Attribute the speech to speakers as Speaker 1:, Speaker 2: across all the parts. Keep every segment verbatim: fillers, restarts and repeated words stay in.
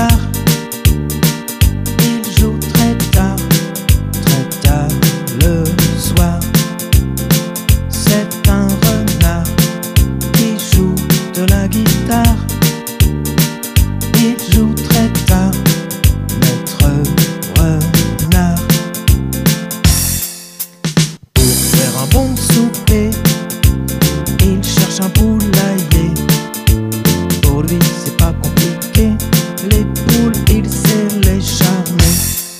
Speaker 1: guitare. Il joue très tard, très tard le soir. C'est un renard qui joue de la guitare. Il joue très tard, maître renard. Pour faire un bon souper, il cherche un poulailler. Pour lui c'est pas compliqué, les poules il sait les charmer.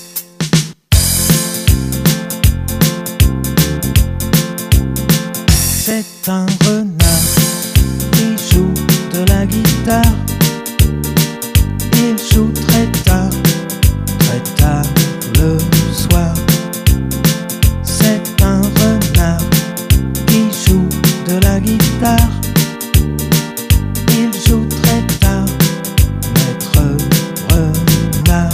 Speaker 1: C'est un renard qui joue de la guitare. Il joue très tard, très tard le soir. C'est un renard qui joue de la guitare. Il joue très tard, maître renard.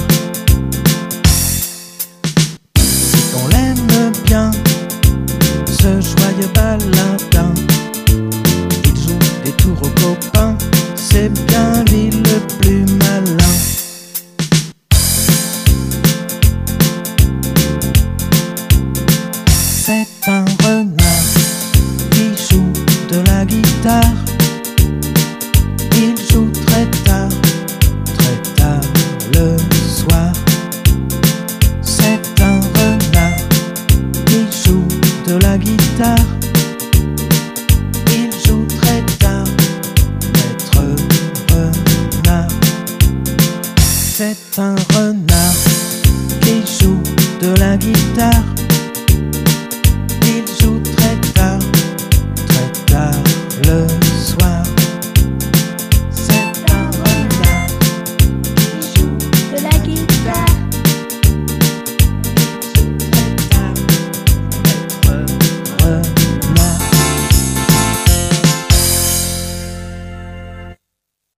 Speaker 1: Si on l'aime bien, ce joyeux baladin, il joue des tours aux copains, c'est bien lui le plus malin. C'est un renard qui joue de la guitare. Il joue très tard, très tard le soir. C'est un renard qui joue de la guitare. Il joue très tard, maître renard. C'est un renard qui joue de la guitare. Il joue très tard, très tard le